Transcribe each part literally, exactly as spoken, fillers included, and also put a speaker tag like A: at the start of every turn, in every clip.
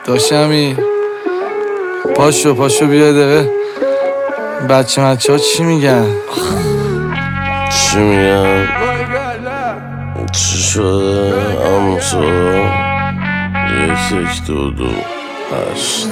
A: داشمی پاشو پاشو بیا دقیقه بچه مچه ها چی میگن؟
B: چی میگن؟ چی شده؟ امسا یک یک دو دو هشت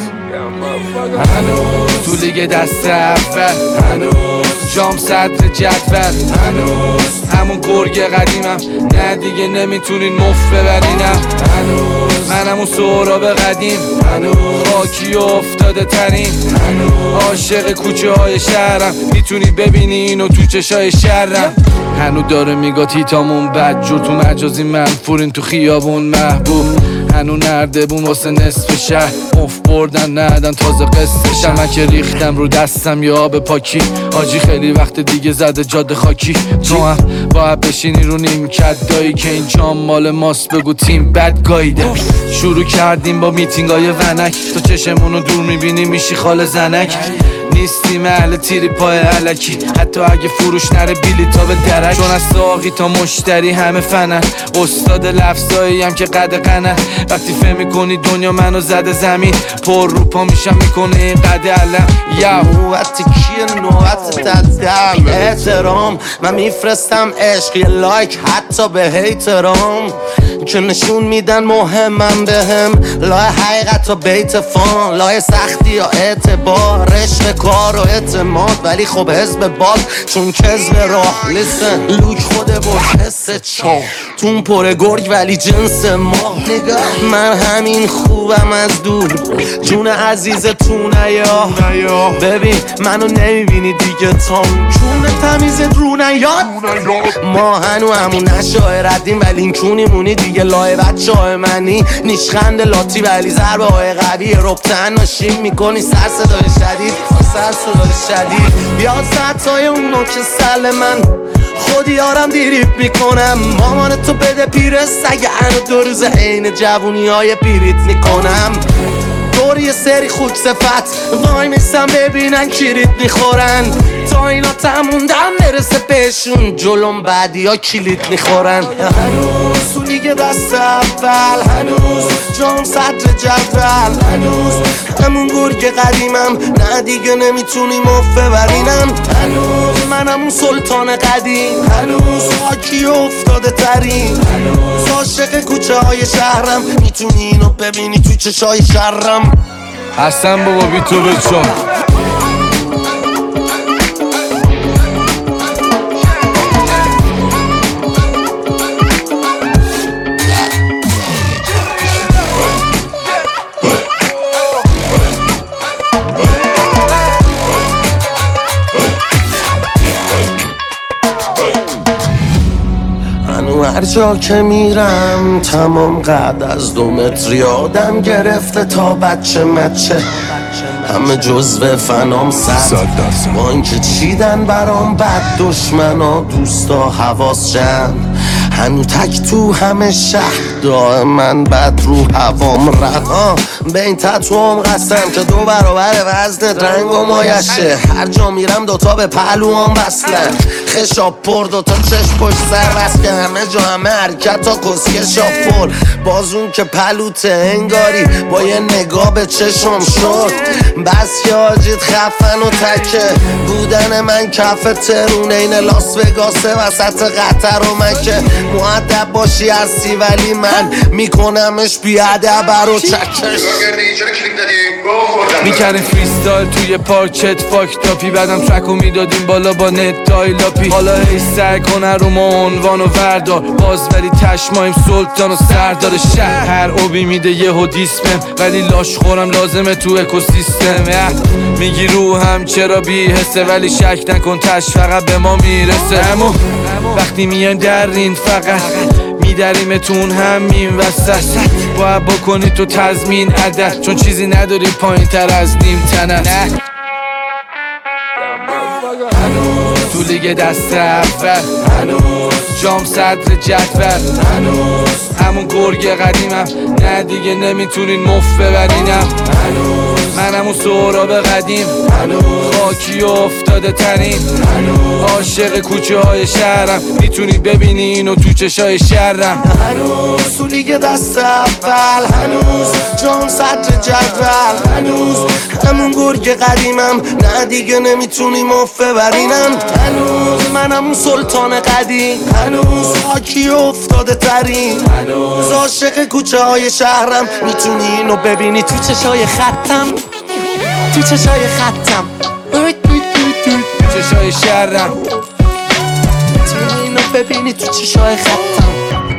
A: هنوز تو لیگ دست اول، هنوز جام صدر جدول، هنوز همون گرگ قدیمم، نه دیگه نمیتونین مف ببرینم، هنوز منم اون سهراب قدیم، هنوز خاکی و افتاده ترین، هنوز عاشق کوچه های شهرم، میتونی ببینی اینو تو چشای شهرم. هنوز داره میگه تیتامون بد جور، تو مجازی منفورین تو خیابون محبوب، هنو نردبون واسه نصف شهر مف بردن ندن تازه قصه من که ریختم رو دستم یا آب پاکی آجی خیلی وقت دیگه زده جاده خاکی تو هم باید بشینی رو نیمکت دایی که این جام مال ماست بگو تیم بد گایده. شروع کردیم با میتینگ های ونک تو چشمونو دور میبینی میشی خال زنک نیستیم اهل تیری پای علکی حتی اگه فروش نره بلیطا به درک چون از ساقی تا مشتری همه فنن استاد لفظایی هم که قد قنن وقتی فهم میکنی دنیا منو زده زمین پر رو پا میشم میکنه این قد علم یا
C: نوبت کیه نوبت تدم احترام من میفرستم عشق یه لایک حتی به هیترام که نشون میدن مهمم بهم لای حقیقت و بیت فان لای سختی یا اعتبار عشق کار و اعتماد ولی خب حزب باد چون کذب راه لسن لوک خوده بود حس چا تون پر گرگ ولی جنس ما نگاه من همین خوبم از دور جون عزیز تو نیا ببین منو نمیبینی دیگه تام چون تمیزت رو نیاد ما هنو همون نشاهردیم ولی این کونی مونی دیگه لای بچه های منی نیشخند لاتی ولی ضربه های قوی ربطن ناشیم میکنی سر صدای شدید سر صدای شدید بیاد ستای اونو که سل من خودی آرم دیریب میکنم مامان تو بده پیره سگه انو دو روز عین جوونی های پیریت میکنم دور یه سری خوک صفت وای میستم ببینن کلیت میخورن تا اینا تموندم برسه بهشون جلوم بعدی ها کلیت میخورن هنوز تو لیگ دست اول هنوز جام صدر جدول هنوز همون گرگ قدیمم نه دیگه نمیتونی مف ببرینم هنوز منم اون سلطان قدیم هنوز خاکی افتاده ترین هنوز عاشق کوچه های شهرم میتونی اینو ببینی تو چشای شهرم
A: حسن بابا بی تو بچم
C: هر جا که میرم تمام قد از دو متر یادم گرفته تا بچه مچه همه جزو فنام صد با اینکه چیدن برام بد دشمنا دوستا حواس جمع هنو تک تو همه شهر دائم من بد رو هوام رها به این تتوام قسم که دو برابر وزن رنگ و مایشه هر جا میرم دوتا به پهلوام بسلن خشاب پر دوتا چشم پشت سر بس که همه جا همه حرکت تا کسکه شاپور بازون که پلوته انگاری با یه نگاه به چشم شد بس که آجید خفن و تکه بودن من کف ترونه این لاس وگاسه وسط قطر و مکه مؤدب باشی هستی ولی من میکنمش بیادب رو چکش
A: میکردیم فریستایل توی پارک چت فاک تاپی بعدم ترکو میدادیم بالا با نت دایلاپی حالا هی سعی کنه رو ما عنوان و وردار باز ولی تشمایم سلطان و سردار شهر هر اوبی میده یه هودیسمم ولی لاش خورم لازمه تو اکوسیستم میگی رو هم چرا بی حسه ولی شک نکن تش فقط به ما میرسه همون وقتی میان در این فقط میدریمتون همین وسط باید بکنی تو تضمین عدد چون چیزی نداری پایین تر از نیم تنت تو لیگ دست اول هنوز جام صدر جدول هنوز همون گرگ قدیمم نه دیگه نمیتونین مف ببرینم هنوز منم اون سهراب قدیم خاکی و افتاده تنین عاشق کوچه های شهرم میتونی ببینی اینو تو چشای شهرم
C: هنوز تو لیگ دست اول هنوز جام صدر جدول هنوز همون گرگ قدیمم نه دیگه نمیتونی مف ببرینم هنوز منم اون سلطان قدیم هنوز خاکی و افتاده ترین هنوز عاشق کوچه های شهرم میتونی اینو ببینی تو چشای خطم تو چشای خطم
A: چشای شهرم
C: میتونی اینو ببینی تو چشای خطم